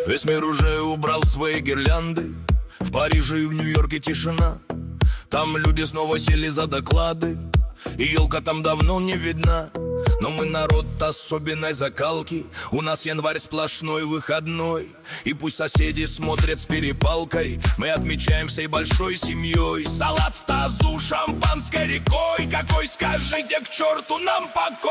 Весь мир уже убрал свои гирлянды. В Париже и в Нью-Йорке тишина. Там люди снова сели за доклады, и елка там давно не видна. Но мы народ особенной закалки. У нас январь сплошной выходной. И пусть соседи смотрят с перепалкой, мы отмечаем всей большой семьей. Салат в тазу, шампанской рекой. Какой, скажите, к черту нам покой?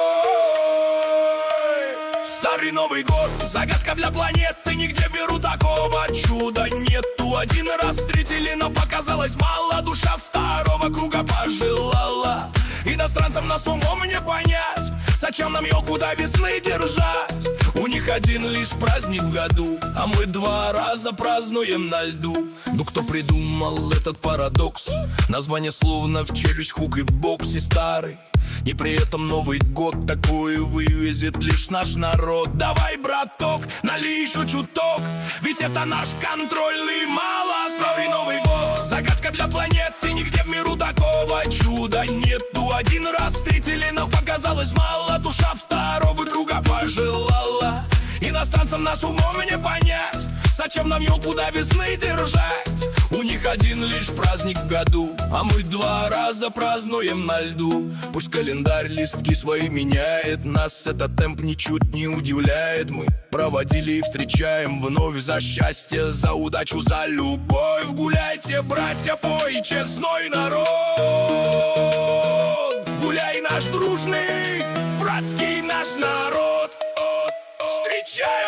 Старый Новый год, загадка для планеты. Нигде беру такого чуда нету. Один раз встретили, но показалось мало. Душа второго круга пожелала. Иностранцам нас умом не понять, зачем нам елку до весны держать. У них один лишь праздник в году, а мы 2 раза празднуем на льду. Ну кто придумал этот парадокс? Название словно в челюсть, хук и бокс. И старый, и при этом Новый год такой вывезет лишь наш народ. Давай, браток, налей еще чуток, ведь это наш контрольный мало. Старый Новый год, загадка для планеты. Нигде в миру такого чуда нету. Один раз встретили, но показалось мало. Душа второго круга пожелала. Иностранцам нас умом не понять, зачем нам елку до весны держать. У них один лишь праздник в году, а мы 2 раза празднуем на льду. Пусть календарь листки свои меняет, нас этот темп ничуть не удивляет. Мы проводили и встречаем вновь за счастье, за удачу, за любовь. Гуляйте, братья, пой, честной народ. Гуляй, наш дружный, братский наш народ. Встречай